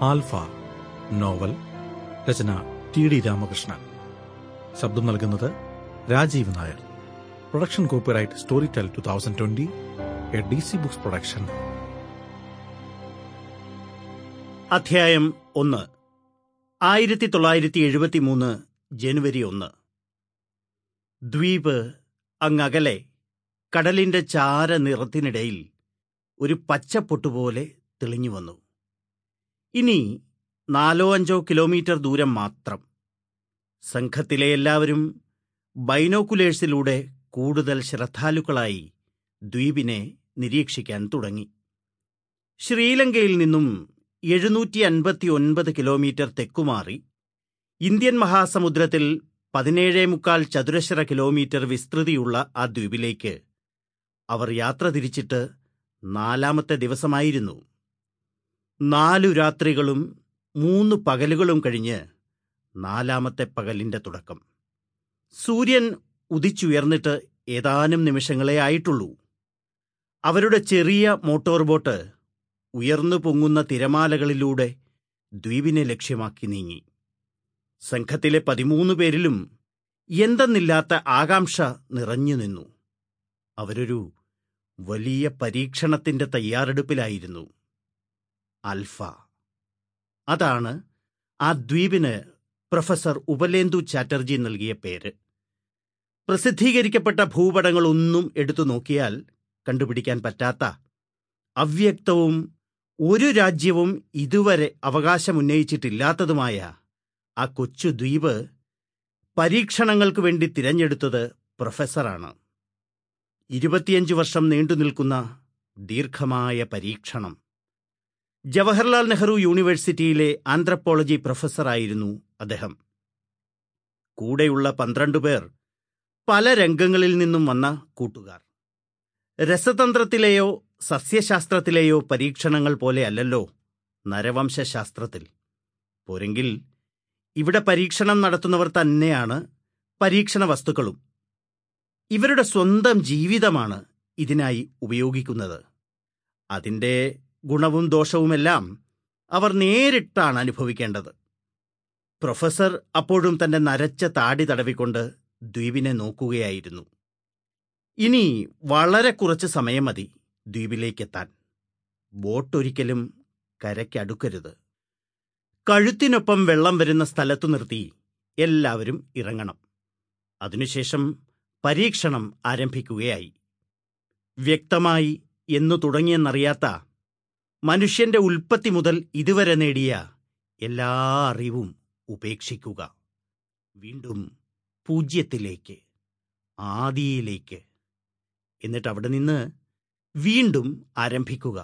Alpha നോവൽ. രചന T D. Ramakrishnan. ശബ്ദം നൽകുന്നത് Rajeev Nair. Production copyright Storytel 2020, a DC books production. അധ്യായം 1. 1973 ജനുവരി 1. ദ്വീപ് അങ്ങകലെ കടലിന്റെ ചാര നിറത്തിനിടയിൽ ഒരു പച്ചപ്പൊട്ടുപോലെ തെളിഞ്ഞു വന്നു. ഇനി 4-5 കിലോമീറ്റർ ദൂരം മാത്രം. സംഘത്തിലെ എല്ലാവരും ബൈനോക്കുലേഴ്സിലൂടെ കൂടുതൽ ശ്രദ്ധാലുക്കളായി ദ്വീപിനെ നിരീക്ഷിക്കാൻ തുടങ്ങി. ശ്രീലങ്കയിൽ നിന്നും 759 കിലോമീറ്റർ തെക്കുമാറി ഇന്ത്യൻ മഹാസമുദ്രത്തിൽ 17.25 ചതുരശ്ര കിലോമീറ്റർ വിസ്തൃതിയുള്ള ആ ദ്വീപിലേക്ക് അവർ യാത്ര തിരിച്ചിട്ട് 4ാമത്തെ ദിവസമായിരുന്നു. 4 രാത്രികളും 3 പകലുകളും കഴിഞ്ഞ് 4ാമത്തെ പകലിന്റെ തുടക്കം. സൂര്യൻ ഉദിച്ചുയർന്നിട്ട് ഏതാനും നിമിഷങ്ങളേ ആയിട്ടുള്ളൂ. അവരുടെ ചെറിയ മോട്ടോർ ബോട്ട് ഉയർന്നു പൊങ്ങുന്ന തിരമാലകളിലൂടെ ദ്വീപിനെ ലക്ഷ്യമാക്കി നീങ്ങി. സംഘത്തിലെ 13 പേരിലും എന്തെന്നില്ലാത്ത ആകാംക്ഷ നിറഞ്ഞു നിന്നു. അവരൊരു വലിയ പരീക്ഷണത്തിന്റെ തയ്യാറെടുപ്പിലായിരുന്നു. ആൽഫ, അതാണ് ആ ദ്വീപിന് പ്രൊഫസർ ഉപലേന്ദു ചാറ്റർജി നൽകിയ പേര്. പ്രസിദ്ധീകരിക്കപ്പെട്ട ഭൂപടങ്ങളൊന്നും എടുത്തു നോക്കിയാൽ കണ്ടുപിടിക്കാൻ പറ്റാത്ത, അവ്യക്തവും ഒരു രാജ്യവും ഇതുവരെ അവകാശമുന്നയിച്ചിട്ടില്ലാത്തതുമായ ആ കൊച്ചു ദ്വീപ് പരീക്ഷണങ്ങൾക്ക് വേണ്ടി തിരഞ്ഞെടുത്തത് പ്രൊഫസറാണ്. 25 വർഷം നീണ്ടുനിൽക്കുന്ന ദീർഘമായ പരീക്ഷണം. ജവഹർലാൽ നെഹ്റു യൂണിവേഴ്സിറ്റിയിലെ ആന്ത്രപ്പോളജി പ്രൊഫസറായിരുന്നു അദ്ദേഹം. കൂടെയുള്ള 12 പേർ പല രംഗങ്ങളിൽ നിന്നും വന്ന കൂട്ടുകാർ. രസതന്ത്രത്തിലെയോ സസ്യശാസ്ത്രത്തിലെയോ പരീക്ഷണങ്ങൾ പോലെയല്ലല്ലോ നരവംശശാസ്ത്രത്തിൽ. പോരെങ്കിൽ ഇവിടെ പരീക്ഷണം നടത്തുന്നവർ തന്നെയാണ് പരീക്ഷണ വസ്തുക്കളും. ഇവരുടെ സ്വന്തം ജീവിതമാണ് ഇതിനായി ഉപയോഗിക്കുന്നത്. അതിൻ്റെ ഗുണവും ദോഷവുമെല്ലാം അവർ നേരിട്ടാണ് അനുഭവിക്കേണ്ടത്. പ്രൊഫസർ അപ്പോഴും തന്റെ നരച്ച താടി തടവിക്കൊണ്ട് ദ്വീപിനെ നോക്കുകയായിരുന്നു. ഇനി വളരെ കുറച്ച് സമയം മതി ദ്വീപിലേക്കെത്താൻ. ബോട്ടൊരിക്കലും കരയ്ക്കടുക്കരുത്. കഴുത്തിനൊപ്പം വെള്ളം വരുന്ന സ്ഥലത്തു നിർത്തി എല്ലാവരും ഇറങ്ങണം. അതിനുശേഷം പരീക്ഷണം ആരംഭിക്കുകയായി. വ്യക്തമായി എന്നു തുടങ്ങിയെന്നറിയാത്ത, മനുഷ്യന്റെ ഉൽപ്പത്തി മുതൽ ഇതുവരെ നേടിയ എല്ലാ അറിവും ഉപേക്ഷിക്കുക. വീണ്ടും പൂജ്യത്തിലേക്ക്, ആദിയിലേക്ക്. എന്നിട്ട് അവിടെ നിന്ന് വീണ്ടും ആരംഭിക്കുക.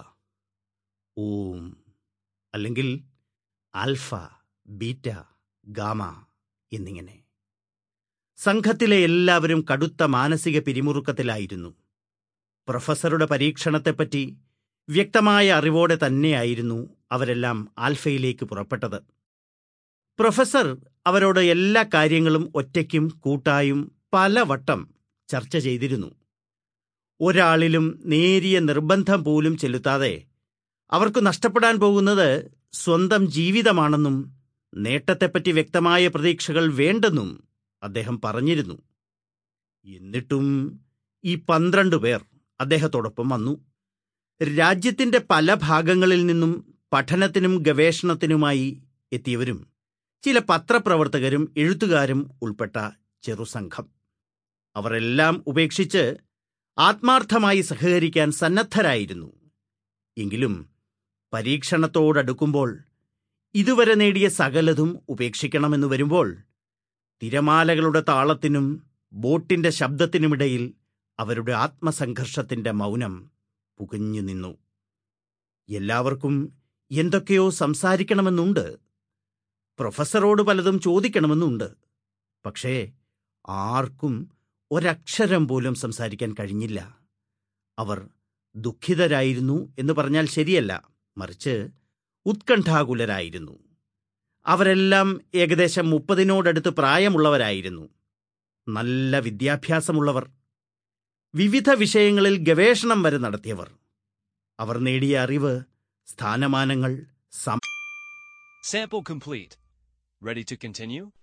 ഓം, അല്ലെങ്കിൽ ആൽഫ, ബീറ്റ, ഗാമ എന്നിങ്ങനെ. സംഘത്തിലെ എല്ലാവരും കടുത്ത മാനസിക പിരിമുറുക്കത്തിലായിരുന്നു. പ്രൊഫസറുടെ പരീക്ഷണത്തെപ്പറ്റി വ്യക്തമായ അറിവോടെ തന്നെയായിരുന്നു അവരെല്ലാം ആൽഫയിലേക്ക് പുറപ്പെട്ടത്. പ്രൊഫസർ അവരോട് എല്ലാ കാര്യങ്ങളും ഒറ്റയ്ക്കും കൂട്ടായും പലവട്ടം ചർച്ച ചെയ്തിരുന്നു. ഒരാളിലും നേരിയ നിർബന്ധം പോലും ചെലുത്താതെ അവർക്ക് നഷ്ടപ്പെടാൻ പോകുന്നത് സ്വന്തം ജീവിതമാണെന്നും നേട്ടത്തെപ്പറ്റി വ്യക്തമായ പ്രതീക്ഷകൾ വേണ്ടെന്നും അദ്ദേഹം പറഞ്ഞിരുന്നു. എന്നിട്ടും ഈ 12 പേർ അദ്ദേഹത്തോടൊപ്പം വന്നു. രാജ്യത്തിന്റെ പല ഭാഗങ്ങളിൽ നിന്നും പഠനത്തിനും ഗവേഷണത്തിനുമായി എത്തിയവരും ചില പത്രപ്രവർത്തകരും എഴുത്തുകാരും ഉൾപ്പെട്ട ചെറുസംഘം. അവരെല്ലാം ഉപേക്ഷിച്ച് ആത്മാർത്ഥമായി സഹകരിക്കാൻ സന്നദ്ധരായിരുന്നു. എങ്കിലും പരീക്ഷണത്തോടടുക്കുമ്പോൾ ഇതുവരെ നേടിയ സകലതും ഉപേക്ഷിക്കണമെന്ന് വരുമ്പോൾ തിരമാലകളുടെ താളത്തിനും ബോട്ടിന്റെ ശബ്ദത്തിനുമിടയിൽ അവരുടെ ആത്മസംഘർഷത്തിന്റെ മൗനം പുകഞ്ഞു നിന്നു. എല്ലാവർക്കും എന്തൊക്കെയോ സംസാരിക്കണമെന്നുണ്ട്. പ്രൊഫസറോട് പലതും ചോദിക്കണമെന്നുണ്ട്. പക്ഷേ ആർക്കും ഒരക്ഷരം പോലും സംസാരിക്കാൻ കഴിഞ്ഞില്ല. അവർ ദുഃഖിതരായിരുന്നു എന്ന് പറഞ്ഞാൽ ശരിയല്ല, മറിച്ച് ഉത്കണ്ഠാകുലരായിരുന്നു. അവരെല്ലാം ഏകദേശം 30നോടടുത്ത് പ്രായമുള്ളവരായിരുന്നു. നല്ല വിദ്യാഭ്യാസമുള്ളവർ, വിവിധ വിഷയങ്ങളിൽ ഗവേഷണം വരെ നടത്തിയവർ. അവർ നേടിയ അറിവ്, സ്ഥാനമാനങ്ങൾ, Sample complete. Ready to continue?